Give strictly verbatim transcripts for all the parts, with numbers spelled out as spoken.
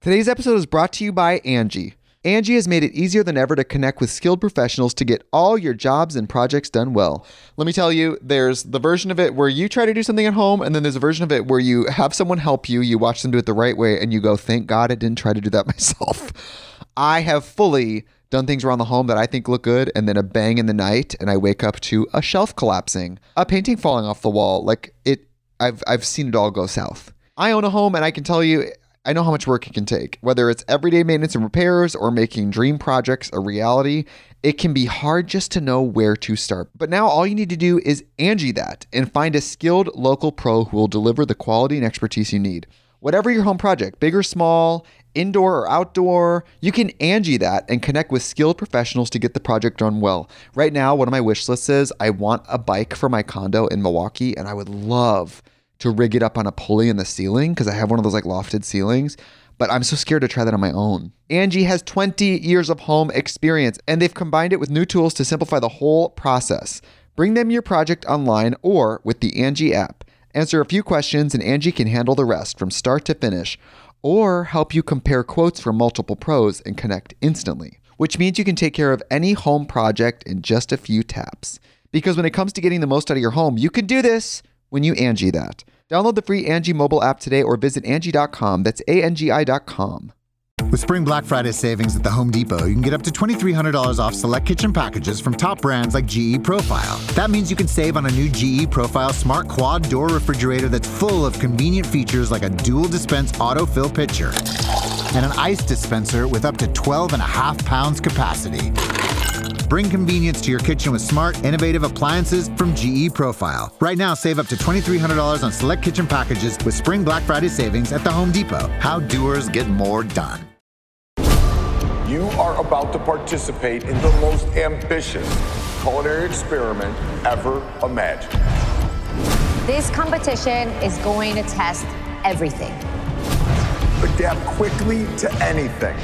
Today's episode is brought to you by Angie. Angie has made it easier than ever to connect with skilled professionals to get all your jobs and projects done well. Let me tell you, there's the version of it where you try to do something at home, and then there's a version of it where you have someone help you, you watch them do it the right way, and you go, thank God I didn't try to do that myself. I have fully done things around the home that I think look good, and then a bang in the night, and I wake up to a shelf collapsing, a painting falling off the wall. Like it, I've I've seen it all go south. I own a home, and I can tell you, I know how much work it can take. Whether it's everyday maintenance and repairs or making dream projects a reality, it can be hard just to know where to start. But now all you need to do is Angie that and find a skilled local pro who will deliver the quality and expertise you need. Whatever your home project, big or small, indoor or outdoor, you can Angie that and connect with skilled professionals to get the project done well. Right now, one of my wish lists is I want a bike for my condo in Milwaukee, and I would love to rig it up on a pulley in the ceiling because I have one of those like lofted ceilings, but I'm so scared to try that on my own. Angie has twenty years of home experience, and they've combined it with new tools to simplify the whole process. Bring them your project online or with the Angie app. Answer a few questions and Angie can handle the rest from start to finish, or help you compare quotes from multiple pros and connect instantly, which means you can take care of any home project in just a few taps. Because when it comes to getting the most out of your home, you can do this when you Angie that. Download the free Angie mobile app today or visit Angie dot com. That's A N G I dot com. With Spring Black Friday savings at the Home Depot, you can get up to twenty-three hundred dollars off select kitchen packages from top brands like G E Profile. That means you can save on a new G E Profile smart quad door refrigerator that's full of convenient features like a dual dispense autofill pitcher and an ice dispenser with up to twelve and a half pounds capacity. Bring convenience to your kitchen with smart, innovative appliances from G E Profile. Right now, save up to twenty-three hundred dollars on select kitchen packages with Spring Black Friday savings at the Home Depot. How doers get more done. You are about to participate in the most ambitious culinary experiment ever imagined. This competition is going to test everything. Adapt quickly to anything.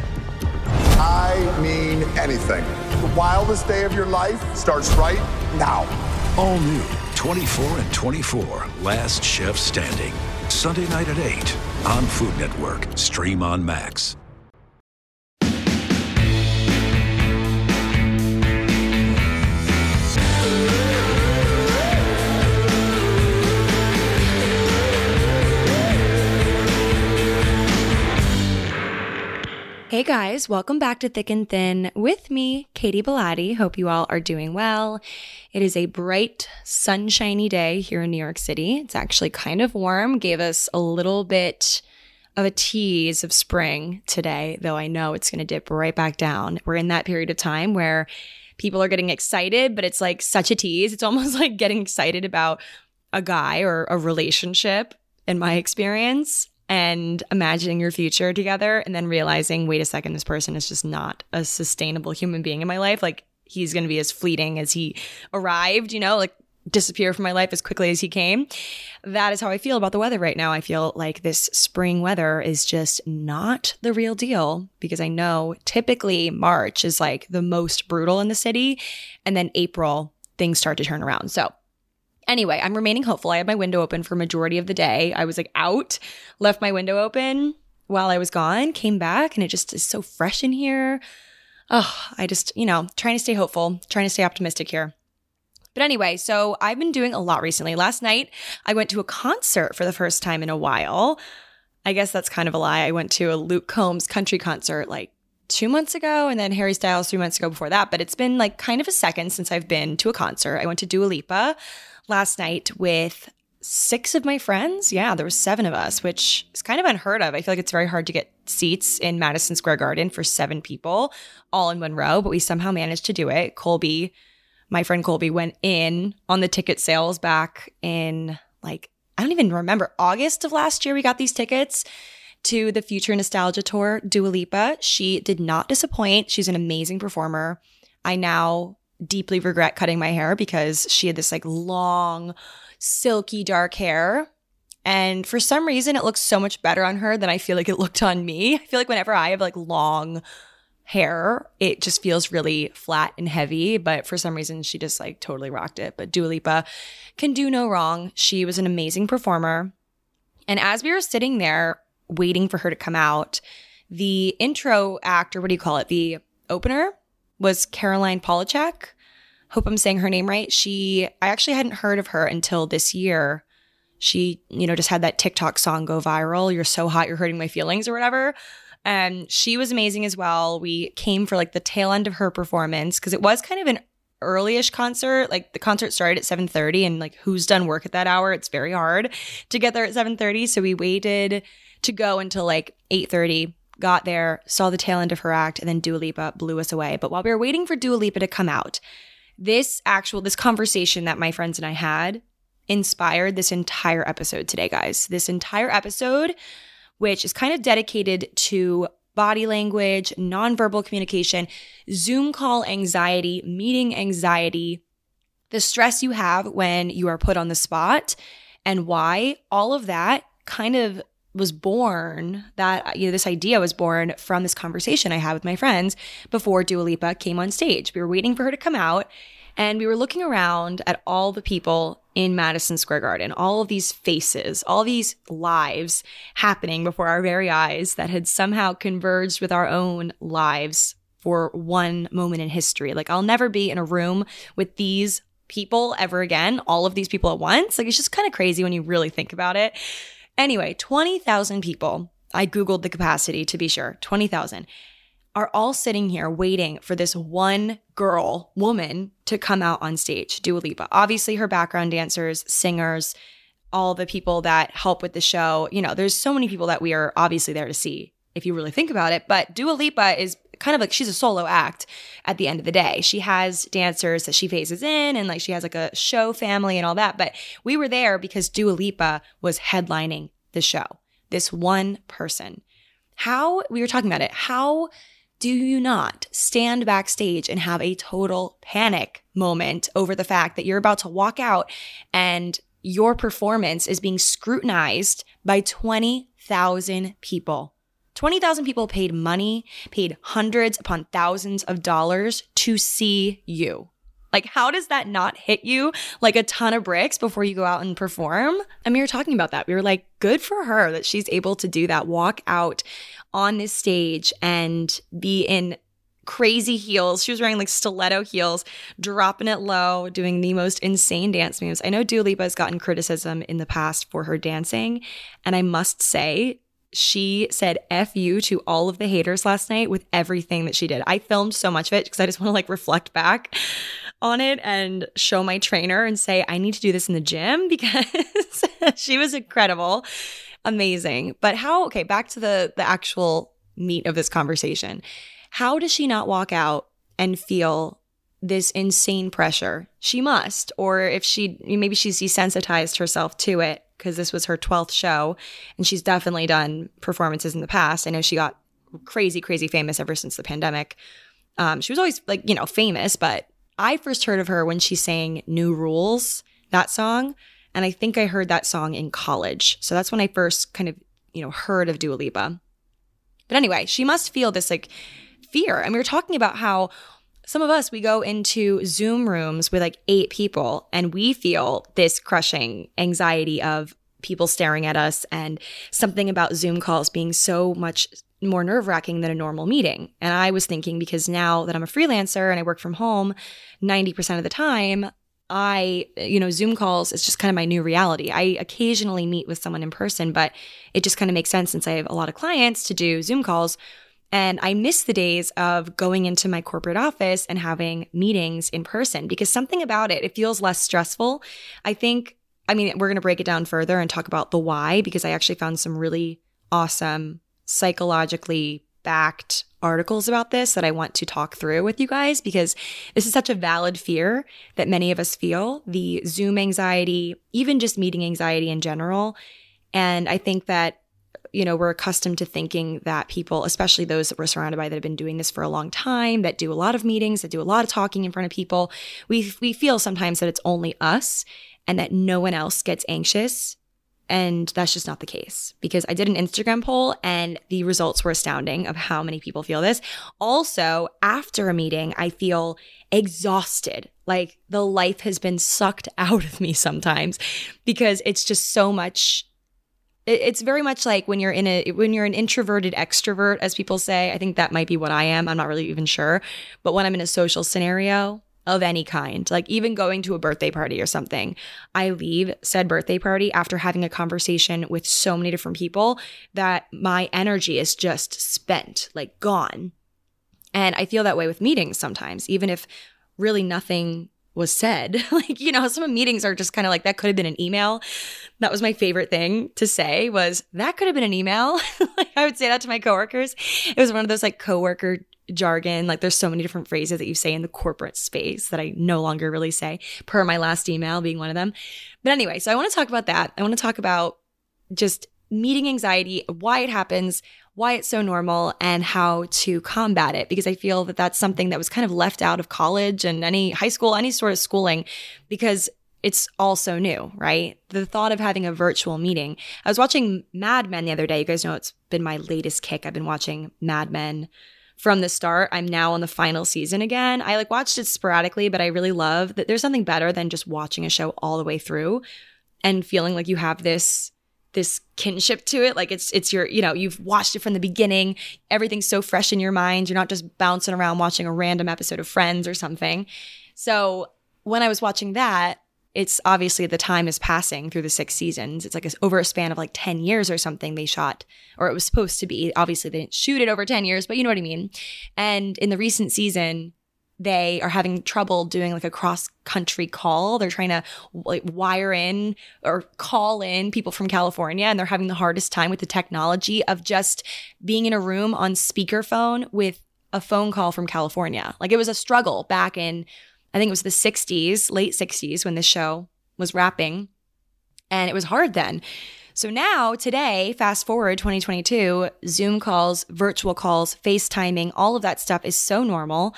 I mean anything. The wildest day of your life starts right now. All new, twenty-four and twenty-four, Last Chef Standing. Sunday night at eight on Food Network. Stream on Max. Hey guys, welcome back to Thick and Thin with me, Katie Bellotti. Hope you all are doing well. It is a bright, sunshiny day here in New York City. It's actually kind of warm, gave us a little bit of a tease of spring today, though I know it's going to dip right back down. We're in that period of time where people are getting excited, but it's like such a tease. It's almost like getting excited about a guy or a relationship, in my experience, and imagining your future together and then realizing, wait a second, this person is just not a sustainable human being in my life. Like, he's going to be as fleeting as he arrived, you know, like disappear from my life as quickly as he came. That is how I feel about the weather right now. I feel like this spring weather is just not the real deal because I know typically March is like the most brutal in the city, and then April, things start to turn around. So anyway, I'm remaining hopeful. I had my window open for majority of the day. I was like out, left my window open while I was gone, came back, and it just is so fresh in here. Oh, I just, you know, trying to stay hopeful, trying to stay optimistic here. But anyway, so I've been doing a lot recently. Last night, I went to a concert for the first time in a while. I guess that's kind of a lie. I went to a Luke Combs country concert like two months ago, and then Harry Styles three months ago before that. But it's been like kind of a second since I've been to a concert. I went to Dua Lipa last night with six of my friends. Yeah, there was seven of us, which is kind of unheard of. I feel like it's very hard to get seats in Madison Square Garden for seven people all in one row, but we somehow managed to do it. Colby, my friend Colby, went in on the ticket sales back in like, I don't even remember, August of last year. We got these tickets to the Future Nostalgia Tour, Dua Lipa. She did not disappoint. She's an amazing performer. I now deeply regret cutting my hair because she had this like long, silky dark hair. And for some reason, it looks so much better on her than I feel like it looked on me. I feel like whenever I have like long hair, it just feels really flat and heavy. But for some reason, she just like totally rocked it. But Dua Lipa can do no wrong. She was an amazing performer. And as we were sitting there, waiting for her to come out. The intro act, or what do you call it? The opener was Caroline Polachek. Hope I'm saying her name right. She, I actually hadn't heard of her until this year. She, you know, just had that TikTok song go viral. You're so hot, you're hurting my feelings or whatever. And she was amazing as well. We came for like the tail end of her performance because it was kind of an early-ish concert. Like the concert started at seven thirty, and like who's done work at that hour? It's very hard to get there at seven thirty. So we waited to go until like eight thirty, got there, saw the tail end of her act, and then Dua Lipa blew us away. But while we were waiting for Dua Lipa to come out, this actual, this conversation that my friends and I had inspired this entire episode today, guys. This entire episode, which is kind of dedicated to body language, nonverbal communication, Zoom call anxiety, meeting anxiety, the stress you have when you are put on the spot, and why all of that kind of was born, that, you know, this idea was born from this conversation I had with my friends before Dua Lipa came on stage. We were waiting for her to come out, and we were looking around at all the people in Madison Square Garden, all of these faces, all these lives happening before our very eyes that had somehow converged with our own lives for one moment in history. Like, I'll never be in a room with these people ever again, all of these people at once. Like, it's just kind of crazy when you really think about it. Anyway, twenty thousand people, I Googled the capacity to be sure, twenty thousand, are all sitting here waiting for this one girl, woman, to come out on stage, Dua Lipa. Obviously, her background dancers, singers, all the people that help with the show. You know, there's so many people that we are obviously there to see, if you really think about it. But Dua Lipa is kind of like, she's a solo act at the end of the day. She has dancers that she phases in, and like she has like a show family and all that. But we were there because Dua Lipa was headlining the show. This one person. How, we were talking about it, how do you not stand backstage and have a total panic moment over the fact that you're about to walk out and your performance is being scrutinized by twenty thousand people? twenty thousand people paid money, paid hundreds upon thousands of dollars to see you. Like, how does that not hit you like a ton of bricks before you go out and perform? I mean, we were talking about that. We were like, good for her that she's able to do that, walk out on this stage and be in crazy heels. She was wearing like stiletto heels, dropping it low, doing the most insane dance moves. I know Dua Lipa has gotten criticism in the past for her dancing, and I must say, she said F you to all of the haters last night with everything that she did. I filmed so much of it because I just want to like reflect back on it and show my trainer and say, I need to do this in the gym because she was incredible, amazing. But how, okay, back to the, the actual meat of this conversation. How does she not walk out and feel this insane pressure? She must, or if she, maybe she's desensitized herself to it, because this was her twelfth show, and she's definitely done performances in the past. I know she got crazy, crazy famous ever since the pandemic. Um, she was always like, you know, famous, but I first heard of her when she sang New Rules, that song. And I think I heard that song in college. So that's when I first kind of, you know, heard of Dua Lipa. But anyway, she must feel this like fear. And we were talking about how some of us, we go into Zoom rooms with like eight people and we feel this crushing anxiety of people staring at us and something about Zoom calls being so much more nerve-wracking than a normal meeting. And I was thinking, because now that I'm a freelancer and I work from home ninety percent of the time, I, you know, Zoom calls is just kind of my new reality. I occasionally meet with someone in person, but it just kind of makes sense since I have a lot of clients to do Zoom calls. And I miss the days of going into my corporate office and having meetings in person, because something about it, it feels less stressful. I think, I mean, we're going to break it down further and talk about the why, because I actually found some really awesome psychologically backed articles about this that I want to talk through with you guys, because this is such a valid fear that many of us feel, the Zoom anxiety, even just meeting anxiety in general. And I think that, you know, we're accustomed to thinking that people, especially those that we're surrounded by that have been doing this for a long time, that do a lot of meetings, that do a lot of talking in front of people, we we feel sometimes that it's only us and that no one else gets anxious. And that's just not the case, because I did an Instagram poll and the results were astounding of how many people feel this. Also, after a meeting, I feel exhausted. Like the life has been sucked out of me sometimes, because it's just so much it, it's very much like when you're in a when you're an introverted extrovert, as people say. I think that might be what I am. I'm not really even sure. But when I'm in a social scenario of any kind, like even going to a birthday party or something, I leave said birthday party after having a conversation with so many different people that my energy is just spent, like gone. And I feel that way with meetings sometimes, even if really nothing was said. Like, you know, some meetings are just kind of like, that could have been an email. That was my favorite thing to say was, that could have been an email. Like, I would say that to my coworkers. It was one of those like coworker jargon. Like, there's so many different phrases that you say in the corporate space that I no longer really say, per my last email being one of them. But anyway, so I want to talk about that. I want to talk about just meeting anxiety, why it happens, why it's so normal, and how to combat it. Because I feel that that's something that was kind of left out of college and any high school, any sort of schooling, because it's all so new, right? The thought of having a virtual meeting. I was watching Mad Men the other day. You guys know it's been my latest kick. I've been watching Mad Men from the start. I'm now on the final season again. I like watched it sporadically, but I really love that there's something better than just watching a show all the way through and feeling like you have this this kinship to it. Like it's it's your, you know, you've watched it from the beginning. Everything's so fresh in your mind. You're not just bouncing around watching a random episode of Friends or something. So when I was watching that, it's obviously the time is passing through the six seasons. It's like a, over a span of like ten years or something they shot, or it was supposed to be. Obviously they didn't shoot it over ten years, but you know what I mean. And in the recent season, they are having trouble doing like a cross-country call. They're trying to like wire in or call in people from California, and they're having the hardest time with the technology of just being in a room on speakerphone with a phone call from California. Like, it was a struggle back in, I think it was the sixties, late sixties, when this show was wrapping, and it was hard then. So now, today, fast forward twenty twenty-two, Zoom calls, virtual calls, FaceTiming, all of that stuff is so normal.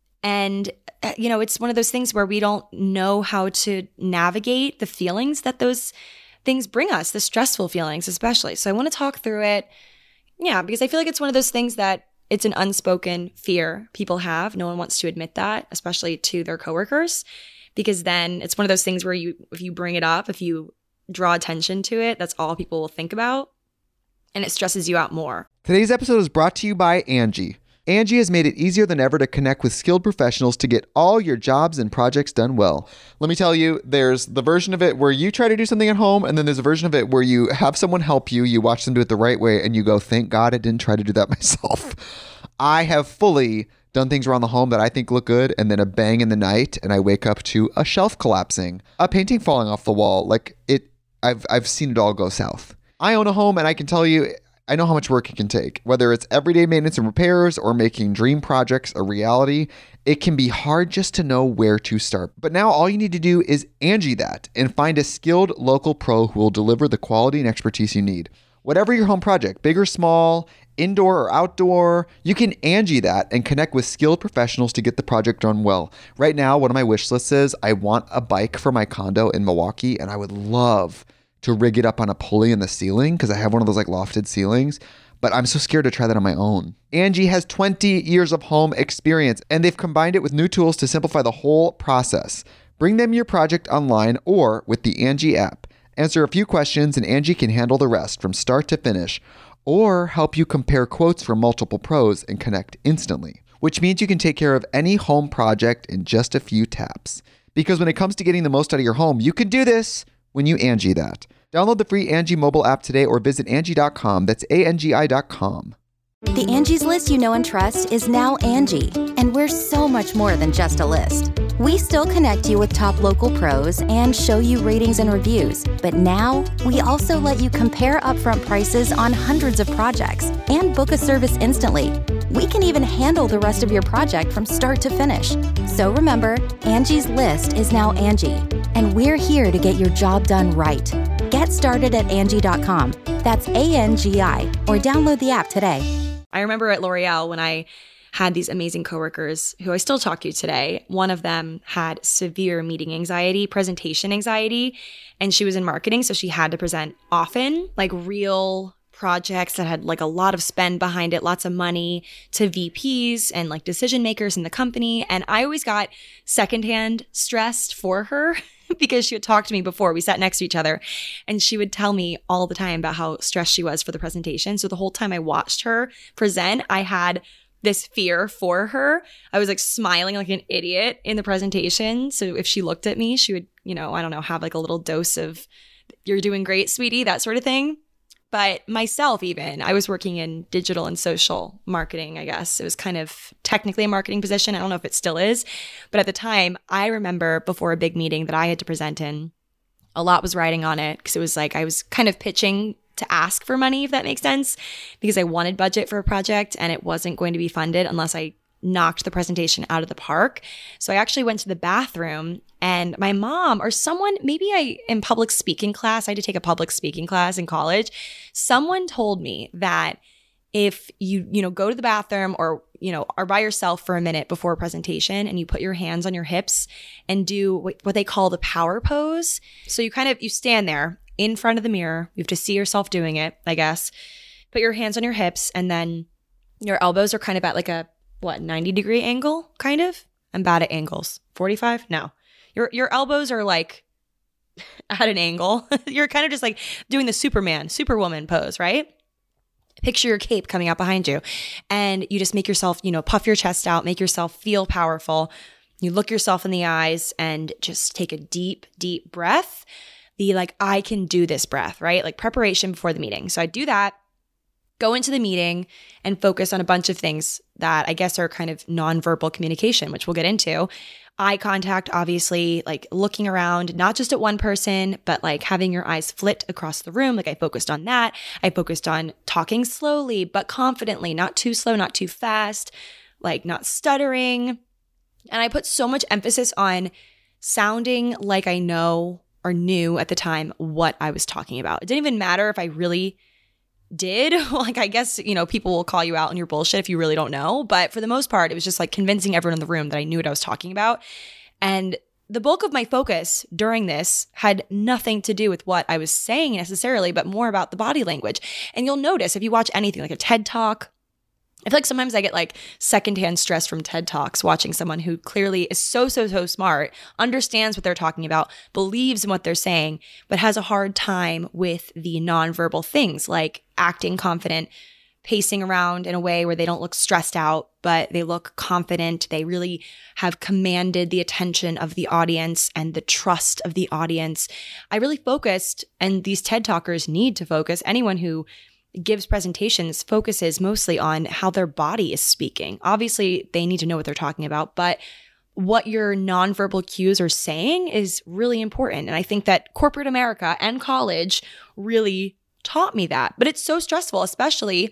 And, you know, it's one of those things where we don't know how to navigate the feelings that those things bring us, the stressful feelings especially. So I want to talk through it. Yeah, because I feel like it's one of those things that it's an unspoken fear people have. No one wants to admit that, especially to their coworkers, because then it's one of those things where you, if you bring it up, if you draw attention to it, that's all people will think about, and it stresses you out more. Today's episode is brought to you by Angie. Angie has made it easier than ever to connect with skilled professionals to get all your jobs and projects done well. Let me tell you, there's the version of it where you try to do something at home, and then there's a version of it where you have someone help you, you watch them do it the right way, and you go, thank God I didn't try to do that myself. I have fully done things around the home that I think look good, and then a bang in the night, and I wake up to a shelf collapsing, a painting falling off the wall. Like, it, I've I've seen it all go south. I own a home, and I can tell you, I know how much work it can take. Whether it's everyday maintenance and repairs or making dream projects a reality, it can be hard just to know where to start. But now all you need to do is Angie that and find a skilled local pro who will deliver the quality and expertise you need. Whatever your home project, big or small, indoor or outdoor, you can Angie that and connect with skilled professionals to get the project done well. Right now, one of my wish lists is I want a bike for my condo in Milwaukee, and I would love to rig it up on a pulley in the ceiling because I have one of those like lofted ceilings, but I'm so scared to try that on my own. Angie has twenty years of home experience, and they've combined it with new tools to simplify the whole process. Bring them your project online or with the Angie app. Answer a few questions and Angie can handle the rest from start to finish, or help you compare quotes from multiple pros and connect instantly, which means you can take care of any home project in just a few taps. Because when it comes to getting the most out of your home, you can do this when you Angie that. Download the free Angie mobile app today or visit Angie dot com. That's A N G I dot com. The Angie's List you know and trust is now Angie, and we're so much more than just a list. We still connect you with top local pros and show you ratings and reviews, but now we also let you compare upfront prices on hundreds of projects and book a service instantly. We can even handle the rest of your project from start to finish. So remember, Angie's List is now Angie, and we're here to get your job done right. Get started at Angie dot com. That's A N G I, or download the app today. I remember at L'Oreal when I had these amazing coworkers who I still talk to today. One of them had severe meeting anxiety, presentation anxiety, and she was in marketing, so she had to present often, like real projects that had like a lot of spend behind it, lots of money, to V Ps and like decision makers in the company. And I always got secondhand stressed for her because she had talked to me before. We sat next to each other and she would tell me all the time about how stressed she was for the presentation. So the whole time I watched her present, I had this fear for her. I was like smiling like an idiot in the presentation. So if she looked at me, she would, you know, I don't know, have like a little dose of, "You're doing great, sweetie," that sort of thing. But myself, even, I was working in digital and social marketing, I guess. It was kind of technically a marketing position. I don't know if it still is. But at the time, I remember before a big meeting that I had to present in, a lot was riding on it because it was like I was kind of pitching to ask for money, if that makes sense, because I wanted budget for a project and it wasn't going to be funded unless I knocked the presentation out of the park. So I actually went to the bathroom and my mom or someone, maybe I, in public speaking class, I had to take a public speaking class in college. Someone told me that if you, you know, go to the bathroom or, you know, are by yourself for a minute before a presentation and you put your hands on your hips and do what, what they call the power pose. So you kind of, you stand there in front of the mirror. You have to see yourself doing it, I guess. Put your hands on your hips and then your elbows are kind of at like a, what, ninety degree angle, kind of? I'm bad at angles. forty-five? No. Your your elbows are like at an angle. You're kind of just like doing the Superman, Superwoman pose, right? Picture your cape coming out behind you. And you just make yourself, you know, puff your chest out, make yourself feel powerful. You look yourself in the eyes and just take a deep, deep breath. The like, I can do this breath, right? Like preparation before the meeting. So I do that. Go into the meeting and focus on a bunch of things that I guess are kind of nonverbal communication, which we'll get into. Eye contact, obviously, like looking around, not just at one person, but like having your eyes flit across the room. Like I focused on that. I focused on talking slowly, but confidently, not too slow, not too fast, like not stuttering. And I put so much emphasis on sounding like I know or knew at the time what I was talking about. It didn't even matter if I really did. Like, I guess, you know, people will call you out on your bullshit if you really don't know. But for the most part, it was just like convincing everyone in the room that I knew what I was talking about. And the bulk of my focus during this had nothing to do with what I was saying necessarily, but more about the body language. And you'll notice if you watch anything like a TED Talk, I feel like sometimes I get like secondhand stress from TED Talks watching someone who clearly is so, so, so smart, understands what they're talking about, believes in what they're saying, but has a hard time with the nonverbal things like acting confident, pacing around in a way where they don't look stressed out, but they look confident. They really have commanded the attention of the audience and the trust of the audience. I really focused, and these TED Talkers need to focus. Anyone who gives presentations focuses mostly on how their body is speaking. Obviously, they need to know what they're talking about, but what your nonverbal cues are saying is really important. And I think that corporate America and college really taught me that. But it's so stressful, especially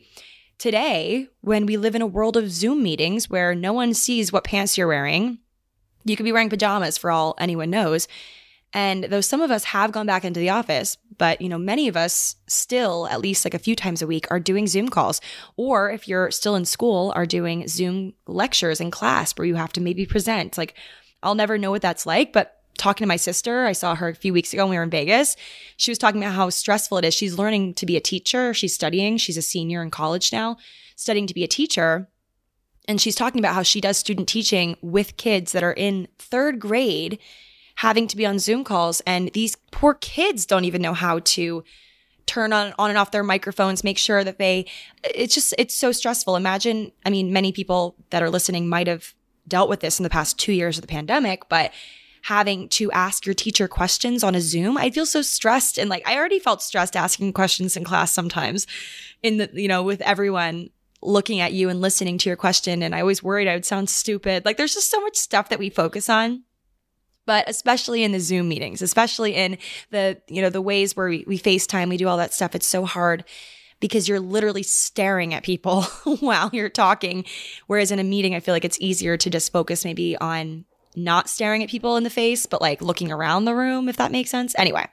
today when we live in a world of Zoom meetings where no one sees what pants you're wearing. You could be wearing pajamas for all anyone knows. And though some of us have gone back into the office, but, you know, many of us still, at least like a few times a week, are doing Zoom calls. Or if you're still in school, are doing Zoom lectures in class where you have to maybe present. Like, I'll never know what that's like, but talking to my sister, I saw her a few weeks ago when we were in Vegas. She was talking about how stressful it is. She's learning to be a teacher. She's studying. She's a senior in college now, studying to be a teacher. And she's talking about how she does student teaching with kids that are in third grade, having to be on Zoom calls. And these poor kids don't even know how to turn on, on and off their microphones, make sure that they, it's just, it's so stressful. Imagine, I mean, many people that are listening might have dealt with this in the past two years of the pandemic, but having to ask your teacher questions on a Zoom, I feel so stressed. And like, I already felt stressed asking questions in class sometimes in the, you know, with everyone looking at you and listening to your question. And I was worried I would sound stupid. Like, there's just so much stuff that we focus on. But especially in the Zoom meetings, especially in the, you know, the ways where we, we FaceTime, we do all that stuff, it's so hard because you're literally staring at people while you're talking. Whereas in a meeting, I feel like it's easier to just focus maybe on not staring at people in the face, but like looking around the room, if that makes sense. Anyway,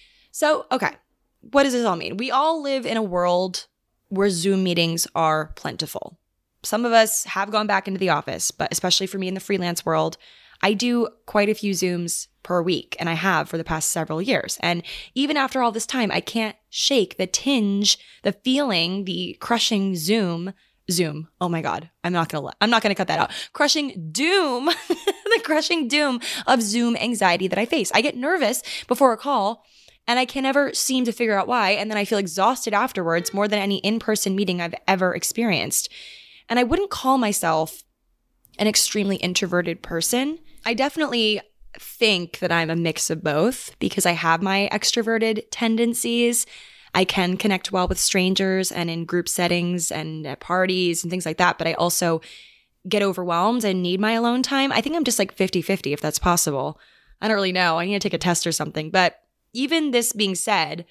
so, okay, what does this all mean? We all live in a world where Zoom meetings are plentiful. Some of us have gone back into the office, but especially for me in the freelance world, I do quite a few Zooms per week, and I have for the past several years. And even after all this time, I can't shake the tinge, the feeling, the crushing Zoom Zoom. Oh my God. I'm not going to, I'm not going to cut that out. Crushing doom, the crushing doom of Zoom anxiety that I face. I get nervous before a call and I can never seem to figure out why. And then I feel exhausted afterwards more than any in-person meeting I've ever experienced. And I wouldn't call myself an extremely introverted person. I definitely think that I'm a mix of both because I have my extroverted tendencies. I can connect well with strangers and in group settings and at parties and things like that, but I also get overwhelmed and need my alone time. I think I'm just like fifty-fifty if that's possible. I don't really know. I need to take a test or something. But even this being said,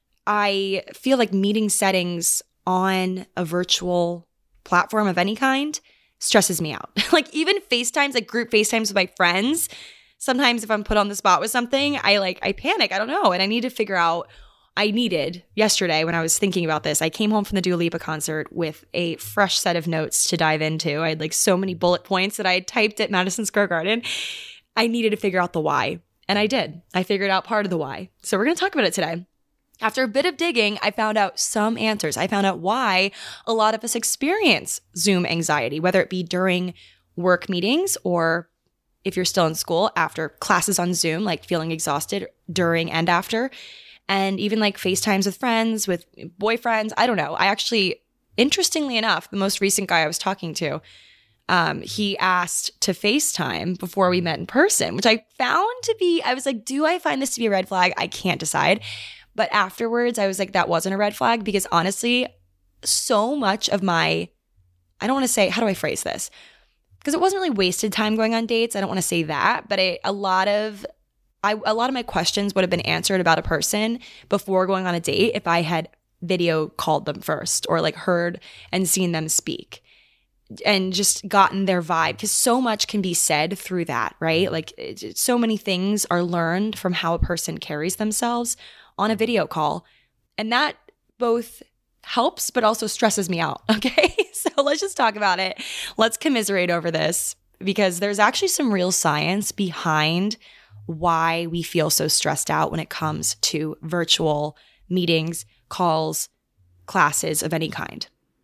I feel like meeting settings on a virtual platform of any kind stresses me out. Like even FaceTimes, like group FaceTimes with my friends, sometimes if I'm put on the spot with something, I like, I panic. I don't know. And I need to figure out I needed yesterday when I was thinking about this. I came home from the Dua Lipa concert with a fresh set of notes to dive into. I had like so many bullet points that I had typed at Madison Square Garden. I needed to figure out the why. And I did. I figured out part of the why. So we're going to talk about it today. After a bit of digging, I found out some answers. I found out why a lot of us experience Zoom anxiety, whether it be during work meetings or if you're still in school after classes on Zoom, like feeling exhausted during and after. And even like FaceTimes with friends, with boyfriends. I don't know. I actually, interestingly enough, the most recent guy I was talking to, um, he asked to FaceTime before we met in person, which I found to be, I was like, do I find this to be a red flag? I can't decide. But afterwards, I was like, that wasn't a red flag because honestly, so much of my, I don't want to say, how do I phrase this? Because it wasn't really wasted time going on dates. I don't want to say that, but a, a lot of I, a lot of my questions would have been answered about a person before going on a date if I had video called them first or like heard and seen them speak and just gotten their vibe because so much can be said through that, right? Like it, so many things are learned from how a person carries themselves on a video call. And that both helps but also stresses me out, okay? So let's just talk about it. Let's commiserate over this because there's actually some real science behind why we feel so stressed out when it comes to virtual meetings, calls, classes of any kind.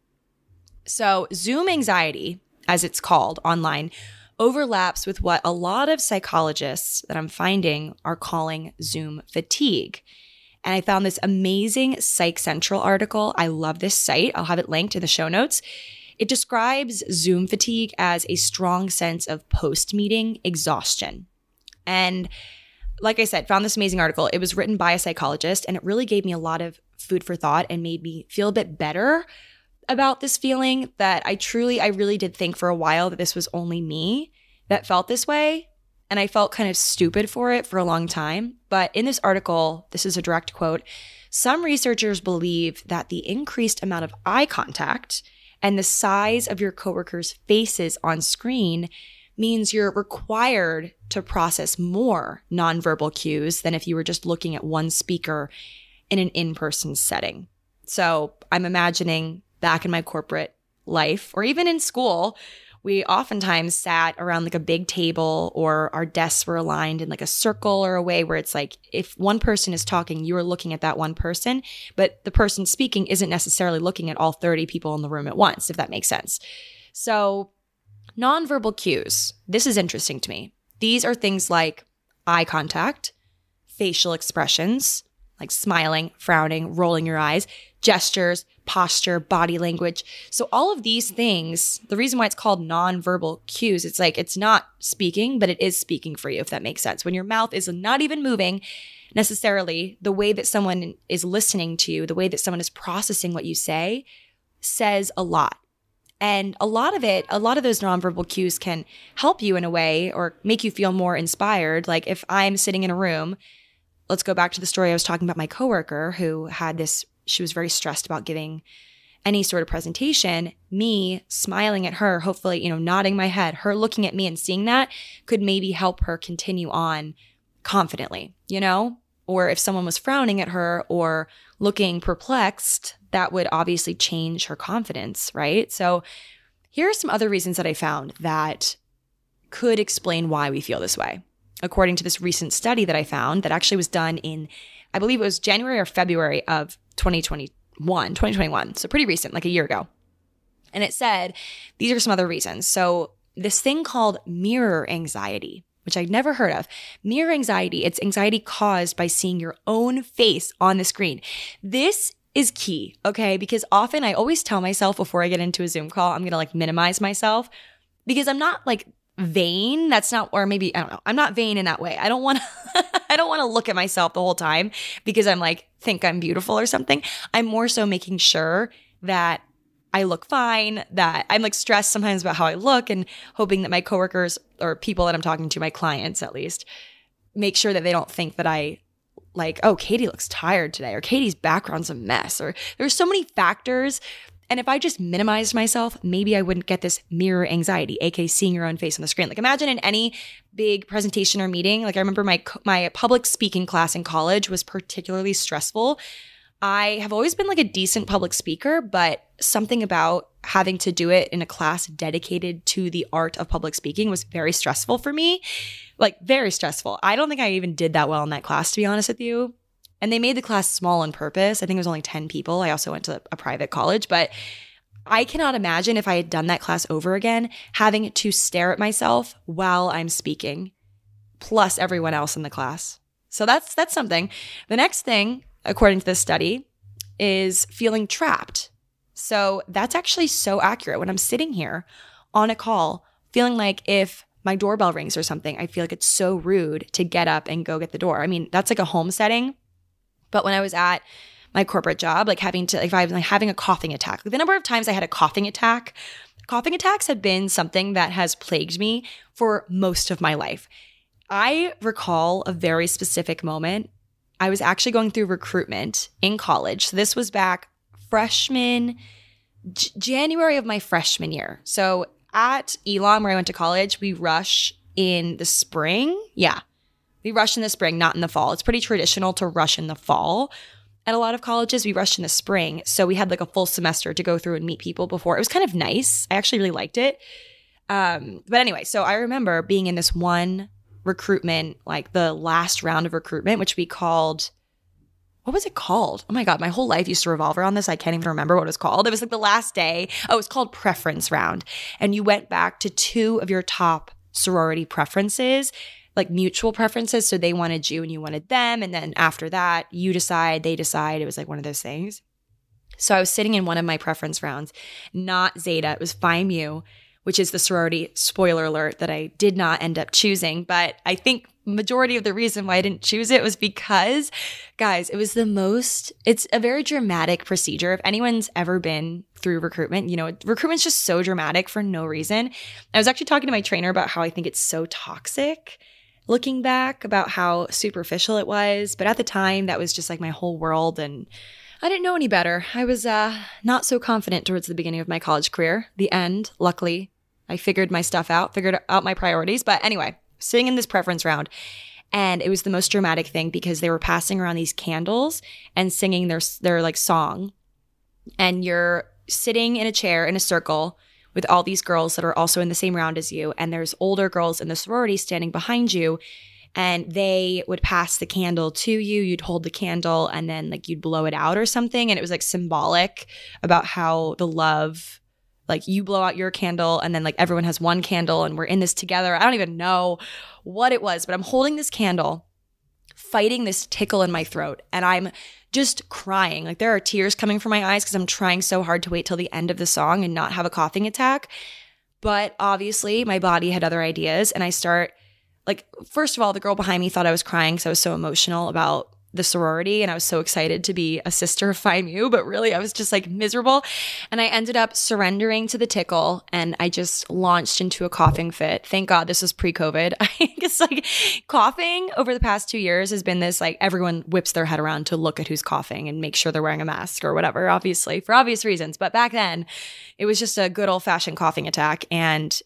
So Zoom anxiety, as it's called online, overlaps with what a lot of psychologists that I'm finding are calling Zoom fatigue. And I found this amazing Psych Central article. I love this site. I'll have it linked in the show notes. It describes Zoom fatigue as a strong sense of post-meeting exhaustion. And like I said, found this amazing article. It was written by a psychologist, and it really gave me a lot of food for thought and made me feel a bit better about this feeling that I truly, I really did think for a while that this was only me that felt this way. And I felt kind of stupid for it for a long time. But in this article, this is a direct quote, some researchers believe that the increased amount of eye contact and the size of your coworkers' faces on screen means you're required to process more nonverbal cues than if you were just looking at one speaker in an in-person setting. So I'm imagining back in my corporate life or even in school, we oftentimes sat around like a big table or our desks were aligned in like a circle or a way where it's like if one person is talking, you are looking at that one person, but the person speaking isn't necessarily looking at all thirty people in the room at once, if that makes sense. So nonverbal cues, this is interesting to me. These are things like eye contact, facial expressions, like smiling, frowning, rolling your eyes, gestures, posture, body language. So all of these things, the reason why it's called nonverbal cues, it's like it's not speaking, but it is speaking for you, if that makes sense. When your mouth is not even moving necessarily, the way that someone is listening to you, the way that someone is processing what you say says a lot. And a lot of it, a lot of those nonverbal cues can help you in a way or make you feel more inspired. Like if I'm sitting in a room, let's go back to the story I was talking about my coworker who had this, she was very stressed about giving any sort of presentation. Me smiling at her, hopefully, you know, nodding my head, her looking at me and seeing that could maybe help her continue on confidently, you know? Or if someone was frowning at her or looking perplexed, that would obviously change her confidence, right? So here are some other reasons that I found that could explain why we feel this way. According to this recent study that I found that actually was done in, I believe it was January or February of twenty twenty-one, twenty twenty-one, so pretty recent, like a year ago. And it said, these are some other reasons. So this thing called mirror anxiety, which I'd never heard of. Mirror anxiety, it's anxiety caused by seeing your own face on the screen. This is key, okay? Because often I always tell myself before I get into a Zoom call, I'm gonna like minimize myself because I'm not like vain. That's not, or maybe, I don't know. I'm not vain in that way. I don't want to, I don't want to look at myself the whole time because I'm like, think I'm beautiful or something. I'm more so making sure that I look fine, that I'm like stressed sometimes about how I look and hoping that my coworkers or people that I'm talking to, my clients at least, make sure that they don't think that I like, oh, Katie looks tired today, or Katie's background's a mess, or there's so many factors. And if I just minimized myself, maybe I wouldn't get this mirror anxiety, aka seeing your own face on the screen. Like imagine in any big presentation or meeting, like I remember my my public speaking class in college was particularly stressful. I have always been like a decent public speaker, but something about having to do it in a class dedicated to the art of public speaking was very stressful for me. Like very stressful. I don't think I even did that well in that class, to be honest with you. And they made the class small on purpose. I think it was only ten people. I also went to a private college, but I cannot imagine if I had done that class over again, having to stare at myself while I'm speaking, plus everyone else in the class. So that's that's something. The next thing, according to this study, is feeling trapped. So that's actually so accurate. When I'm sitting here on a call, feeling like if my doorbell rings or something, I feel like it's so rude to get up and go get the door. I mean, that's like a home setting. But when I was at my corporate job, like having to, like if I was like having a coughing attack, like the number of times I had a coughing attack, coughing attacks have been something that has plagued me for most of my life. I recall a very specific moment. I was actually going through recruitment in college. So this was back freshman, J- January of my freshman year. So at Elon, where I went to college, we rush in the spring. Yeah. We rush in the spring, not in the fall. It's pretty traditional to rush in the fall. At a lot of colleges, we rushed in the spring. So we had like a full semester to go through and meet people before. It was kind of nice. I actually really liked it. Um, but anyway, so I remember being in this one recruitment, like the last round of recruitment, which we called, what was it called? Oh my God, my whole life used to revolve around this. I can't even remember what it was called. It was like the last day. Oh, it was called preference round. And you went back to two of your top sorority preferences, like mutual preferences. So they wanted you and you wanted them. And then after that, you decide, they decide. It was like one of those things. So I was sitting in one of my preference rounds, not Zeta. It was Phi Mu, which is the sorority, spoiler alert, that I did not end up choosing. But I think majority of the reason why I didn't choose it was because, guys, it was the most, it's a very dramatic procedure. If anyone's ever been through recruitment, you know, recruitment's just so dramatic for no reason. I was actually talking to my trainer about how I think it's so toxic. Looking back, about how superficial it was. But at the time, that was just like my whole world. And I didn't know any better. I was uh, not so confident towards the beginning of my college career. The end, luckily, I figured my stuff out, figured out my priorities. But anyway, sitting in this preference round. And it was the most dramatic thing because they were passing around these candles and singing their their like song. And you're sitting in a chair in a circle with all these girls that are also in the same round as you. And there's older girls in the sorority standing behind you. And they would pass the candle to you. You'd hold the candle and then like you'd blow it out or something. And it was like symbolic about how the love, like you blow out your candle and then like everyone has one candle and we're in this together. I don't even know what it was, but I'm holding this candle, fighting this tickle in my throat. And I'm just crying. Like there are tears coming from my eyes because I'm trying so hard to wait till the end of the song and not have a coughing attack. But obviously my body had other ideas. And I start like, first of all, the girl behind me thought I was crying because I was so emotional about the sorority and I was so excited to be a sister of Phi Mu, but really I was just like miserable. And I ended up surrendering to the tickle and I just launched into a coughing fit. Thank God this was pre-COVID. I guess like coughing over the past two years has been this like everyone whips their head around to look at who's coughing and make sure they're wearing a mask or whatever, obviously for obvious reasons. But back then it was just a good old fashioned coughing attack. And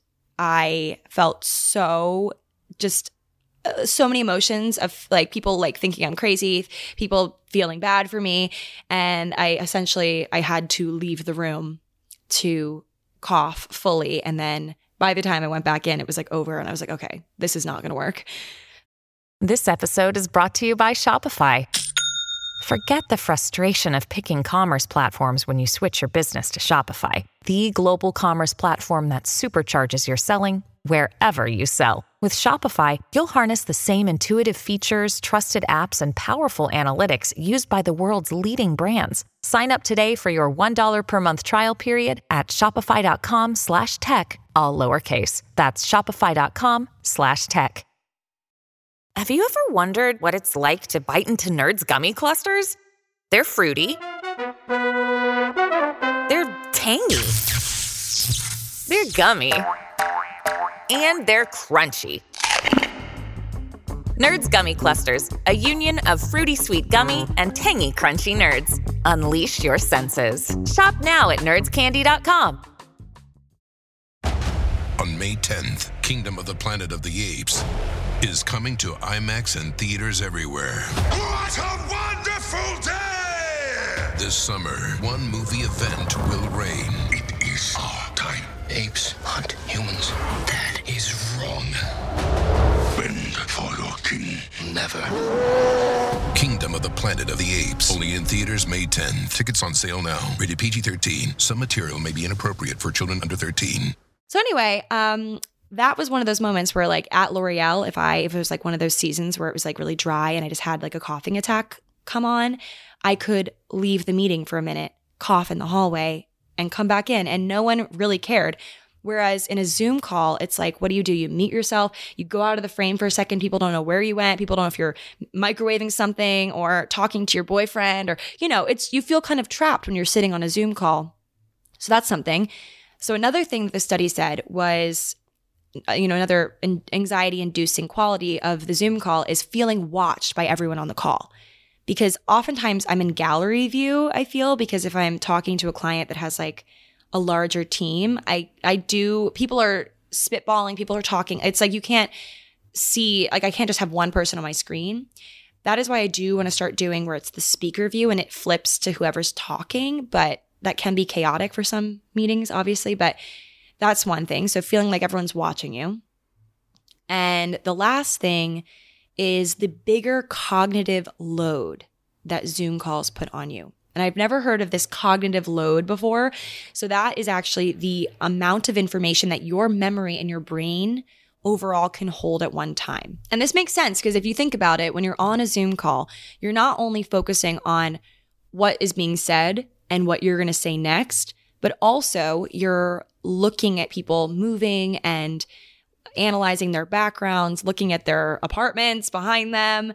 I felt so just Uh, so many emotions of like people like thinking I'm crazy, people feeling bad for me. And I essentially, I had to leave the room to cough fully. And then by the time I went back in, it was like over and I was like, okay, this is not going to work. This episode is brought to you by Shopify. Forget the frustration of picking commerce platforms when you switch your business to Shopify, the global commerce platform that supercharges your selling wherever you sell. With Shopify, you'll harness the same intuitive features, trusted apps, and powerful analytics used by the world's leading brands. Sign up today for your one dollar per month trial period at shopify.com slash tech, all lowercase. That's shopify.com slash tech. Have you ever wondered what it's like to bite into Nerds gummy clusters? They're fruity. They're tangy. They're gummy. And they're crunchy. Nerds Gummy Clusters, a union of fruity sweet gummy and tangy crunchy nerds. Unleash your senses. Shop now at nerds candy dot com. On May tenth, Kingdom of the Planet of the Apes is coming to IMAX and theaters everywhere. What a wonderful day! This summer, one movie event will reign. It is our time. Apes hunt humans. That is wrong. Bend for your king. Never. Kingdom of the Planet of the Apes. Only in theaters May tenth. Tickets on sale now. Rated P G thirteen. Some material may be inappropriate for children under thirteen. So anyway, um, that was one of those moments where, like, at L'Oreal, if I if it was like one of those seasons where it was like really dry and I just had like a coughing attack come on, I could leave the meeting for a minute, cough in the hallway, and come back in, and no one really cared. Whereas in a Zoom call, it's like, what do you do? You mute yourself, you go out of the frame for a second, people don't know where you went, people don't know if you're microwaving something or talking to your boyfriend, or, you know, it's, you feel kind of trapped when you're sitting on a Zoom call. So that's something. So another thing that the study said was, you know, another anxiety-inducing quality of the Zoom call is feeling watched by everyone on the call. Because oftentimes I'm in gallery view, I feel, because if I'm talking to a client that has like a larger team, I, I do, people are spitballing, people are talking. It's like you can't see, like I can't just have one person on my screen. That is why I do want to start doing where it's the speaker view and it flips to whoever's talking, but that can be chaotic for some meetings, obviously, but that's one thing. So feeling like everyone's watching you. And the last thing is the bigger cognitive load that Zoom calls put on you. And I've never heard of this cognitive load before. So that is actually the amount of information that your memory and your brain overall can hold at one time. And this makes sense because if you think about it, when you're on a Zoom call, you're not only focusing on what is being said and what you're going to say next, but also you're looking at people moving and analyzing their backgrounds, looking at their apartments behind them,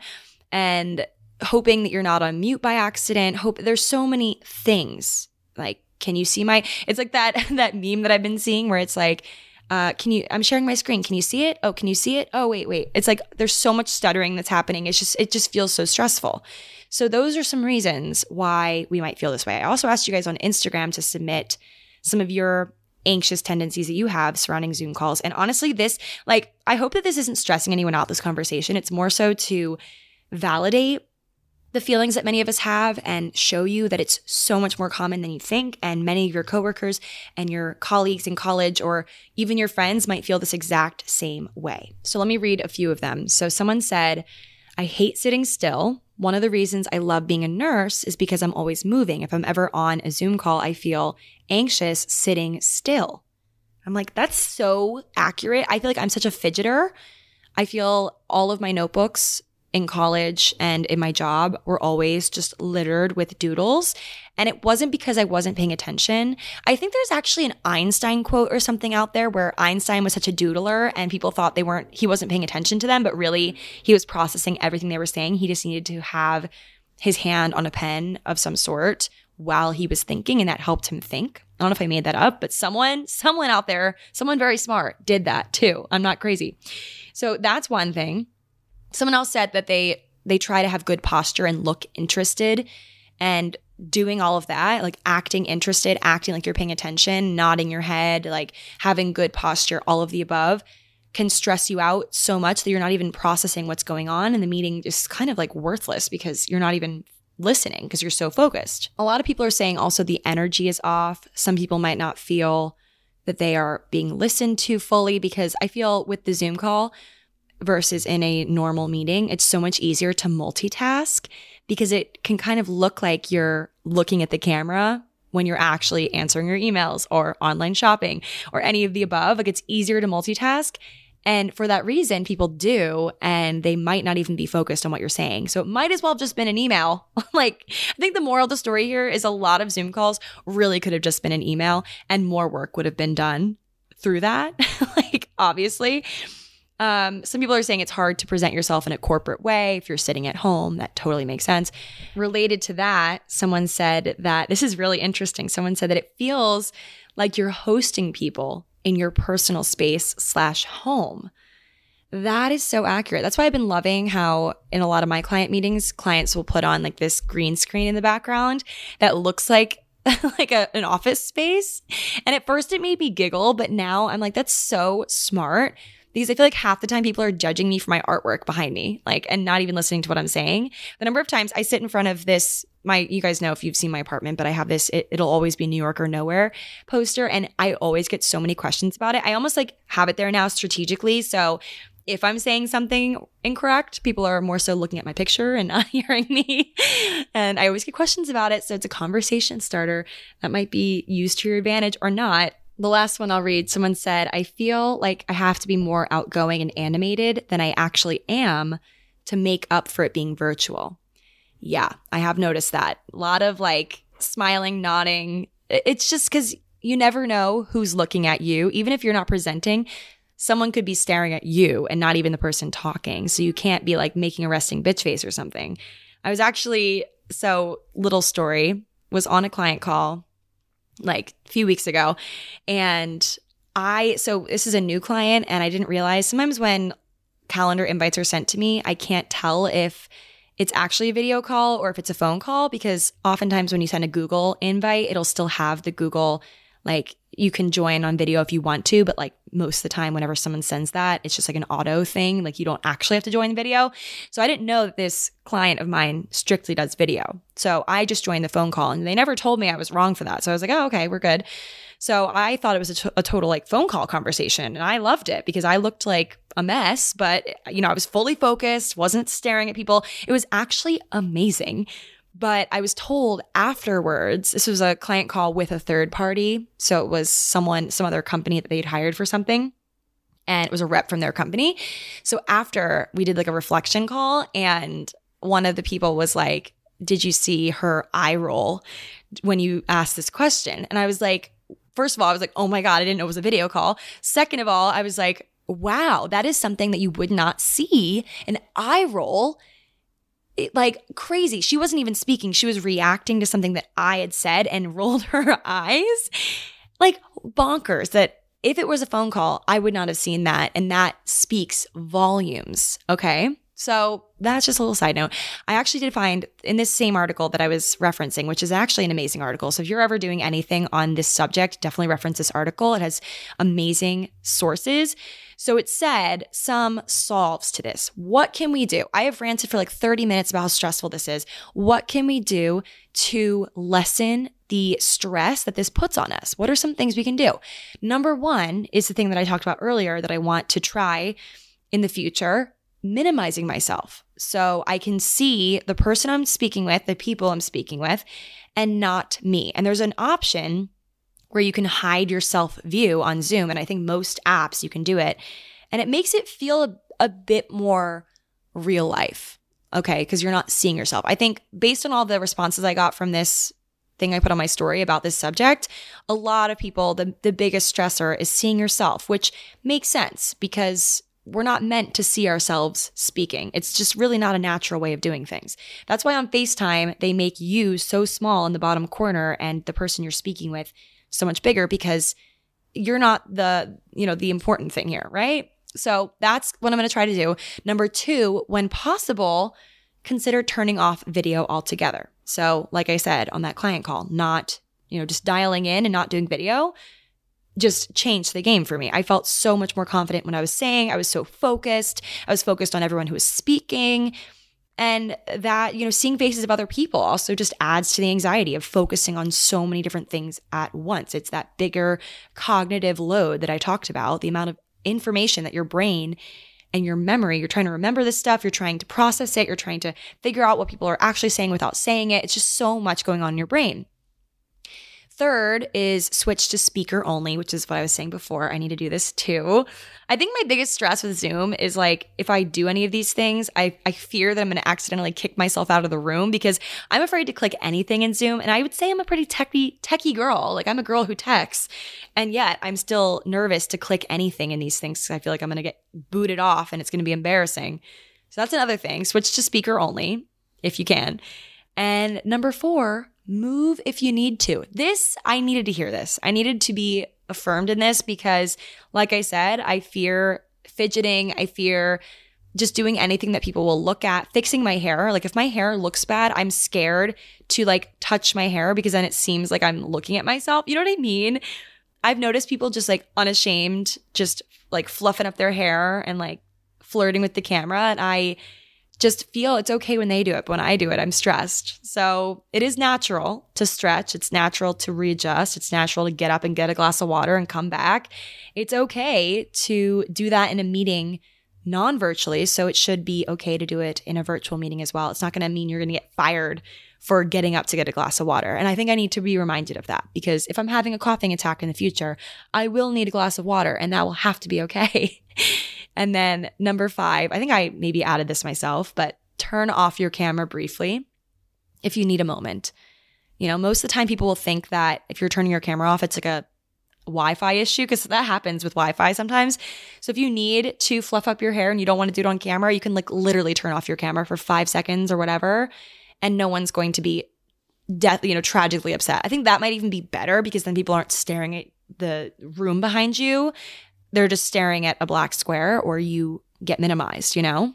and hoping that you're not on mute by accident. Hope there's so many things. Like, can you see my, it's like that, that meme that I've been seeing where it's like, uh, can you, I'm sharing my screen. Can you see it? Oh, can you see it? Oh, wait, wait. It's like, there's so much stuttering that's happening. It's just, it just feels so stressful. So those are some reasons why we might feel this way. I also asked you guys on Instagram to submit some of your anxious tendencies that you have surrounding Zoom calls. And honestly, this, like, I hope that this isn't stressing anyone out, this conversation. It's more so to validate the feelings that many of us have and show you that it's so much more common than you think. And many of your coworkers and your colleagues in college or even your friends might feel this exact same way. So let me read a few of them. So someone said, I hate sitting still. One of the reasons I love being a nurse is because I'm always moving. If I'm ever on a Zoom call, I feel anxious sitting still. I'm like, that's so accurate. I feel like I'm such a fidgeter. I feel all of my notebooks in college and in my job were always just littered with doodles. And it wasn't because I wasn't paying attention. I think there's actually an Einstein quote or something out there where Einstein was such a doodler and people thought they weren't, he wasn't paying attention to them, but really he was processing everything they were saying. He just needed to have his hand on a pen of some sort while he was thinking, and that helped him think. I don't know if I made that up, but someone, someone out there, someone very smart did that too. I'm not crazy. So that's one thing. Someone else said that they they try to have good posture and look interested, and doing all of that, like acting interested, acting like you're paying attention, nodding your head, like having good posture, all of the above can stress you out so much that you're not even processing what's going on, and the meeting is kind of like worthless because you're not even listening because you're so focused. A lot of people are saying also the energy is off. Some people might not feel that they are being listened to fully, because I feel with the Zoom call versus in a normal meeting, it's so much easier to multitask because it can kind of look like you're looking at the camera when you're actually answering your emails or online shopping or any of the above. Like, it's easier to multitask. And for that reason, people do, and they might not even be focused on what you're saying. So it might as well have just been an email. Like, I think the moral of the story here is a lot of Zoom calls really could have just been an email, and more work would have been done through that. Like, obviously. Um, some people are saying it's hard to present yourself in a corporate way if you're sitting at home. That totally makes sense. Related to that, someone said that, this is really interesting. Someone said that it feels like you're hosting people in your personal space slash home. That is so accurate. That's why I've been loving how in a lot of my client meetings, clients will put on like this green screen in the background that looks like like a, an office space. And at first it made me giggle, but now I'm like, that's so smart. Because I feel like half the time people are judging me for my artwork behind me, like, and not even listening to what I'm saying. The number of times I sit in front of this, my, you guys know if you've seen my apartment, but I have this, it, it'll always be New York or nowhere poster. And I always get so many questions about it. I almost like have it there now strategically. So if I'm saying something incorrect, people are more so looking at my picture and not hearing me. And I always get questions about it. So it's a conversation starter that might be used to your advantage or not. The last one I'll read, someone said, I feel like I have to be more outgoing and animated than I actually am to make up for it being virtual. Yeah, I have noticed that. A lot of like smiling, nodding. It's just because you never know who's looking at you. Even if you're not presenting, someone could be staring at you and not even the person talking. So you can't be like making a resting bitch face or something. I was actually, so little story, was on a client call like a few weeks ago. And I, so this is a new client, and I didn't realize sometimes when calendar invites are sent to me, I can't tell if it's actually a video call or if it's a phone call, because oftentimes when you send a Google invite, it'll still have the Google, like you can join on video if you want to, but like most of the time whenever someone sends that, it's just like an auto thing. Like you don't actually have to join the video. So I didn't know that this client of mine strictly does video. So I just joined the phone call, and they never told me I was wrong for that. So I was like, oh, okay, we're good. So I thought it was a, t- a total like phone call conversation, and I loved it because I looked like a mess, but you know, I was fully focused, wasn't staring at people. It was actually amazing. But I was told afterwards, this was a client call with a third party. So it was someone, some other company that they'd hired for something. And it was a rep from their company. So after we did like a reflection call, and one of the people was like, did you see her eye roll when you asked this question? And I was like, first of all, I was like, oh my God, I didn't know it was a video call. Second of all, I was like, wow, that is something that you would not see, an eye roll. It, like crazy. She wasn't even speaking. She was reacting to something that I had said and rolled her eyes. Like bonkers that if it was a phone call, I would not have seen that. And that speaks volumes. Okay. So that's just a little side note. I actually did find in this same article that I was referencing, which is actually an amazing article. So if you're ever doing anything on this subject, definitely reference this article. It has amazing sources. So it said some solves to this. What can we do? I have ranted for like thirty minutes about how stressful this is. What can we do to lessen the stress that this puts on us? What are some things we can do? Number one is the thing that I talked about earlier that I want to try in the future, minimizing myself. So I can see the person I'm speaking with, the people I'm speaking with, and not me. And there's an option where you can hide your self view on Zoom. And I think most apps you can do it. And it makes it feel a, a bit more real life. Okay. Because you're not seeing yourself. I think based on all the responses I got from this thing I put on my story about this subject, a lot of people, the, the biggest stressor is seeing yourself, which makes sense because we're not meant to see ourselves speaking. It's just really not a natural way of doing things. That's why on FaceTime, they make you so small in the bottom corner and the person you're speaking with so much bigger because you're not the, you know, the important thing here, right? So that's what I'm going to try to do. Number two, when possible, consider turning off video altogether. So like I said, on that client call, not, you know, just dialing in and not doing video, just changed the game for me. I felt so much more confident when I was saying, I was so focused. I was focused on everyone who was speaking. And that, you know, seeing faces of other people also just adds to the anxiety of focusing on so many different things at once. It's that bigger cognitive load that I talked about, the amount of information that your brain and your memory. You're trying to remember this stuff. You're trying to process it. You're trying to figure out what people are actually saying without saying it. It's just so much going on in your brain. Third is switch to speaker only, which is what I was saying before. I need to do this too. I think my biggest stress with Zoom is like, if I do any of these things, I, I fear that I'm going to accidentally kick myself out of the room because I'm afraid to click anything in Zoom. And I would say I'm a pretty techie, techie girl. Like I'm a girl who texts. And yet I'm still nervous to click anything in these things because I feel like I'm going to get booted off and it's going to be embarrassing. So that's another thing. Switch to speaker only if you can. And number four, move if you need to. This, I needed to hear this. I needed to be affirmed in this because, like I said, I fear fidgeting. I fear just doing anything that people will look at, fixing my hair. Like if my hair looks bad, I'm scared to like touch my hair because then it seems like I'm looking at myself. You know what I mean? I've noticed people just like unashamed, just like fluffing up their hair and like flirting with the camera. And I just feel it's okay when they do it. But when I do it, I'm stressed. So it is natural to stretch. It's natural to readjust. It's natural to get up and get a glass of water and come back. It's okay to do that in a meeting non-virtually. So it should be okay to do it in a virtual meeting as well. It's not going to mean you're going to get fired for getting up to get a glass of water. And I think I need to be reminded of that because if I'm having a coughing attack in the future, I will need a glass of water and that will have to be okay. And then number five, I think I maybe added this myself, but turn off your camera briefly if you need a moment. You know, most of the time people will think that if you're turning your camera off, it's like a Wi-Fi issue because that happens with Wi-Fi sometimes. So if you need to fluff up your hair and you don't want to do it on camera, you can like literally turn off your camera for five seconds or whatever, and no one's going to be death, you know, tragically upset. I think that might even be better because then people aren't staring at the room behind you. They're just staring at a black square or you get minimized, you know?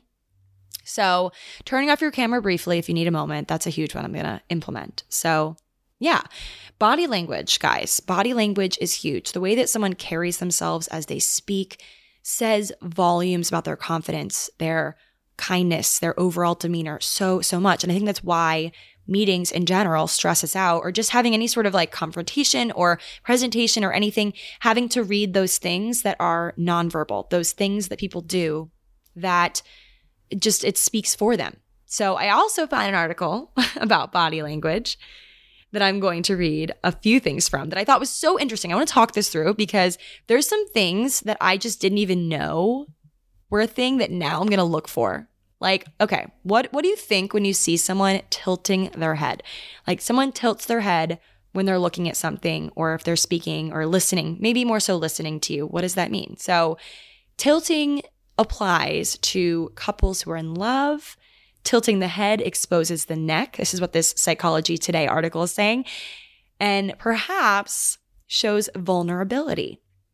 So turning off your camera briefly if you need a moment, that's a huge one I'm going to implement. So yeah, body language, guys. Body language is huge. The way that someone carries themselves as they speak says volumes about their confidence, their kindness, their overall demeanor, so, so much. And I think that's why meetings in general stress us out, or just having any sort of like confrontation or presentation or anything, having to read those things that are nonverbal, those things that people do that just, it speaks for them. So I also found an article about body language that I'm going to read a few things from that I thought was so interesting. I want to talk this through because there's some things that I just didn't even know were a thing that now I'm going to look for. Like, okay, what what do you think when you see someone tilting their head? Like someone tilts their head when they're looking at something or if they're speaking or listening, maybe more so listening to you. What does that mean? So tilting applies to couples who are in love. Tilting the head exposes the neck. This is what this Psychology Today article is saying. And perhaps shows vulnerability.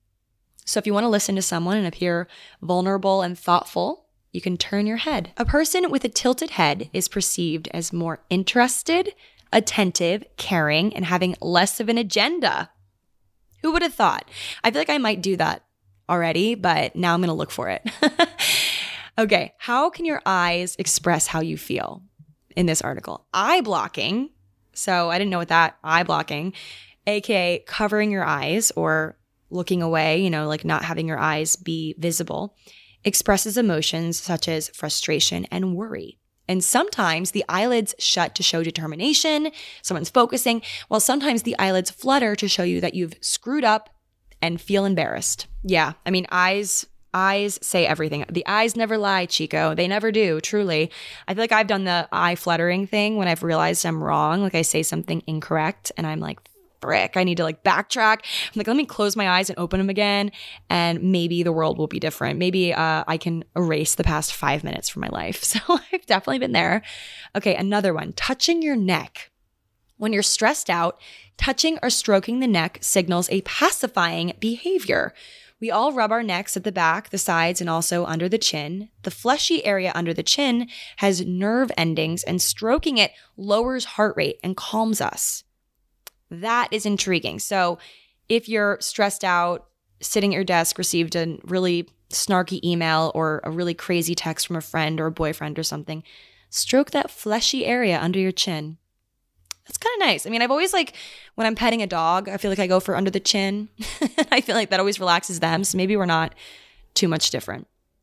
So if you want to listen to someone and appear vulnerable and thoughtful, you can turn your head. A person with a tilted head is perceived as more interested, attentive, caring, and having less of an agenda. Who would have thought? I feel like I might do that already, but now I'm going to look for it. Okay, how can your eyes express how you feel in this article? Eye blocking. So I didn't know what that eye blocking, aka covering your eyes or looking away, you know, like not having your eyes be visible, expresses emotions such as frustration and worry. And sometimes the eyelids shut to show determination, someone's focusing, while sometimes the eyelids flutter to show you that you've screwed up and feel embarrassed. Yeah, I mean, eyes eyes say everything. The eyes never lie, Chico. They never do, truly. I feel like I've done the eye fluttering thing when I've realized I'm wrong, like I say something incorrect and I'm like, frick, I need to like backtrack. I'm like, let me close my eyes and open them again, and maybe the world will be different. Maybe uh, I can erase the past five minutes from my life. So I've definitely been there. Okay, another one, touching your neck. When you're stressed out, touching or stroking the neck signals a pacifying behavior. We all rub our necks at the back, the sides, and also under the chin. The fleshy area under the chin has nerve endings, and stroking it lowers heart rate and calms us. That is intriguing. So if you're stressed out, sitting at your desk, received a really snarky email or a really crazy text from a friend or a boyfriend or something, stroke that fleshy area under your chin. That's kind of nice. I mean, I've always like, when I'm petting a dog, I feel like I go for under the chin. I feel like that always relaxes them. So maybe we're not too much different.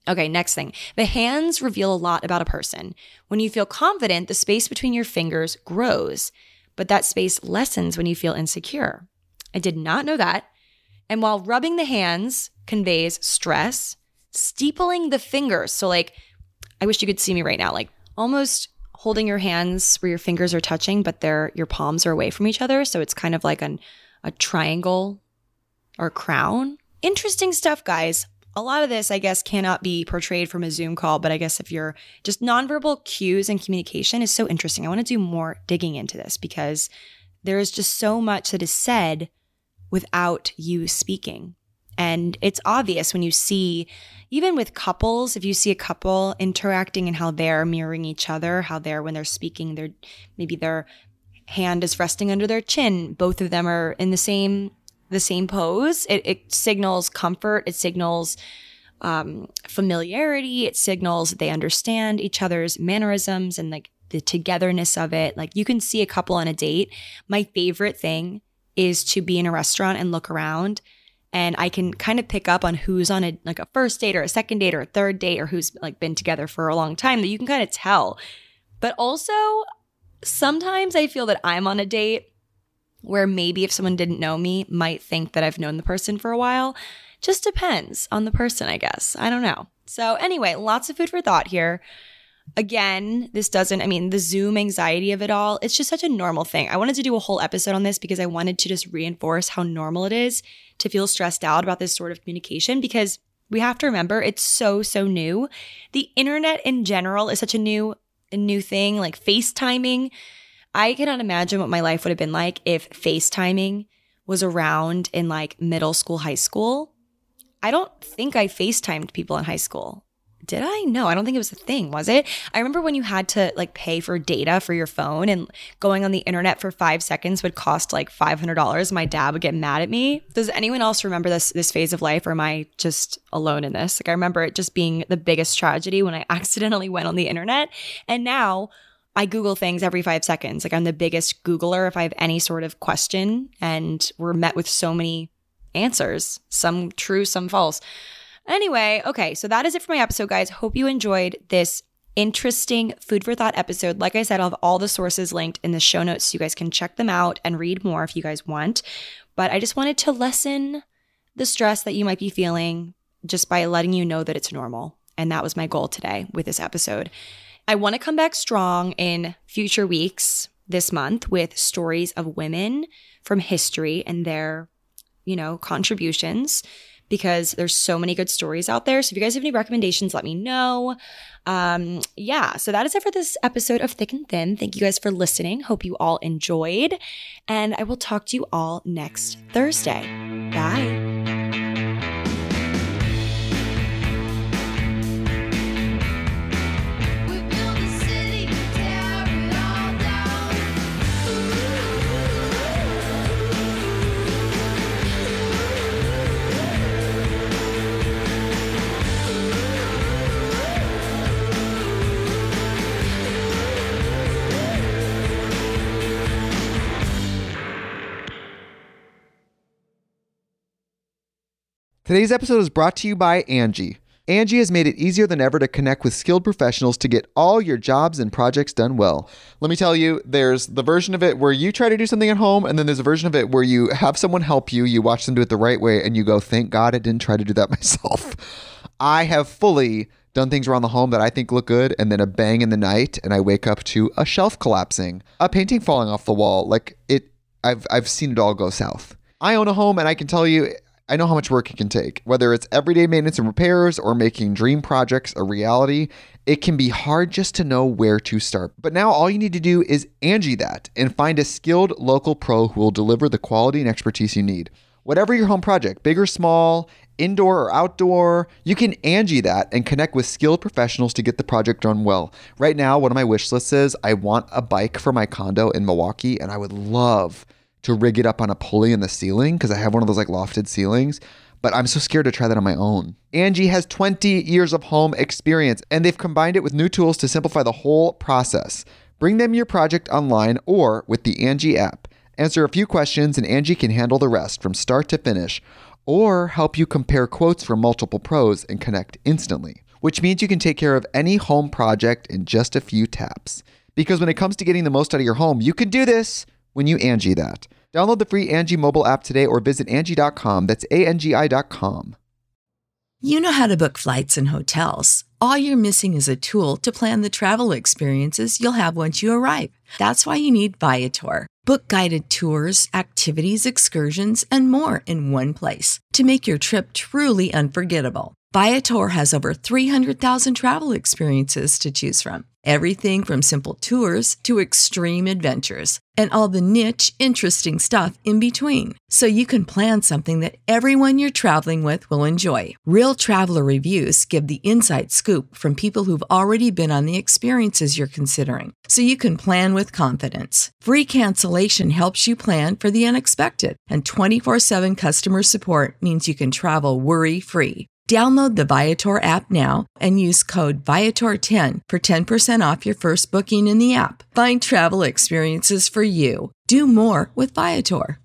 Okay, next thing. The hands reveal a lot about a person. When you feel confident, the space between your fingers grows, but that space lessens when you feel insecure. I did not know that. And while rubbing the hands conveys stress, steepling the fingers, so like, I wish you could see me right now, like almost holding your hands where your fingers are touching, but they're, your palms are away from each other. So it's kind of like an, a triangle or crown. Interesting stuff, guys. A lot of this, I guess, cannot be portrayed from a Zoom call, but I guess if you're just nonverbal cues and communication is so interesting. I want to do more digging into this because there is just so much that is said without you speaking. And it's obvious when you see, even with couples, if you see a couple interacting and how they're mirroring each other, how they're, when they're speaking, they're maybe their hand is resting under their chin. Both of them are in the same the same pose. It, it signals comfort. It signals um, familiarity. It signals that they understand each other's mannerisms and like the togetherness of it. Like you can see a couple on a date. My favorite thing is to be in a restaurant and look around, and I can kind of pick up on who's on a like a first date or a second date or a third date or who's like been together for a long time, that you can kind of tell. But also sometimes I feel that I'm on a date where maybe if someone didn't know me, might think that I've known the person for a while. Just depends on the person, I guess. I don't know. So anyway, lots of food for thought here. Again, this doesn't, I mean, the Zoom anxiety of it all, it's just such a normal thing. I wanted to do a whole episode on this because I wanted to just reinforce how normal it is to feel stressed out about this sort of communication, because we have to remember it's so, so new. The internet in general is such a new, a new thing, like FaceTiming. I cannot imagine what my life would have been like if FaceTiming was around in like middle school, high school. I don't think I FaceTimed people in high school. Did I? No, I don't think it was a thing, was it? I remember when you had to like pay for data for your phone, and going on the internet for five seconds would cost like five hundred dollars. My dad would get mad at me. Does anyone else remember this this phase of life, or am I just alone in this? Like I remember it just being the biggest tragedy when I accidentally went on the internet. And now I Google things every five seconds. Like I'm the biggest Googler if I have any sort of question, and we're met with so many answers, some true, some false. Anyway, okay, so that is it for my episode, guys. Hope you enjoyed this interesting food for thought episode. Like I said, I'll have all the sources linked in the show notes so you guys can check them out and read more if you guys want. But I just wanted to lessen the stress that you might be feeling just by letting you know that it's normal. And that was my goal today with this episode. I want to come back strong in future weeks this month with stories of women from history and their, you know, contributions, because there's so many good stories out there. So if you guys have any recommendations, let me know. Um, yeah, so that is it for this episode of Thick and Thin. Thank you guys for listening. Hope you all enjoyed. And I will talk to you all next Thursday. Bye. Today's episode is brought to you by Angie. Angie has made it easier than ever to connect with skilled professionals to get all your jobs and projects done well. Let me tell you, there's the version of it where you try to do something at home, and then there's a version of it where you have someone help you, you watch them do it the right way, and you go, thank God I didn't try to do that myself. I have fully done things around the home that I think look good, and then a bang in the night, and I wake up to a shelf collapsing, a painting falling off the wall. Like it, I've I've seen it all go south. I own a home, and I can tell you, I know how much work it can take. Whether it's everyday maintenance and repairs or making dream projects a reality, it can be hard just to know where to start. But now all you need to do is Angie that and find a skilled local pro who will deliver the quality and expertise you need. Whatever your home project, big or small, indoor or outdoor, you can Angie that and connect with skilled professionals to get the project done well. Right now, one of my wish lists is I want a bike for my condo in Milwaukee, and I would love to rig it up on a pulley in the ceiling because I have one of those like lofted ceilings, but I'm so scared to try that on my own. Angie has twenty years of home experience, and they've combined it with new tools to simplify the whole process. Bring them your project online or with the Angie app. Answer a few questions and Angie can handle the rest from start to finish, or help you compare quotes from multiple pros and connect instantly. which means you can take care of any home project in just a few taps. Because when it comes to getting the most out of your home, you can do this when you Angie that. Download the free Angie mobile app today or visit Angie dot com. That's A N G I dot com. You know how to book flights and hotels. All you're missing is a tool to plan the travel experiences you'll have once you arrive. That's why you need Viator. Book guided tours, activities, excursions, and more in one place to make your trip truly unforgettable. Viator has over three hundred thousand travel experiences to choose from. Everything from simple tours to extreme adventures and all the niche, interesting stuff in between. So you can plan something that everyone you're traveling with will enjoy. Real traveler reviews give the inside scoop from people who've already been on the experiences you're considering. So you can plan with confidence. Free cancellation helps you plan for the unexpected. And twenty-four seven customer support means you can travel worry-free. Download the Viator app now and use code Viator ten for ten percent off your first booking in the app. Find travel experiences for you. Do more with Viator.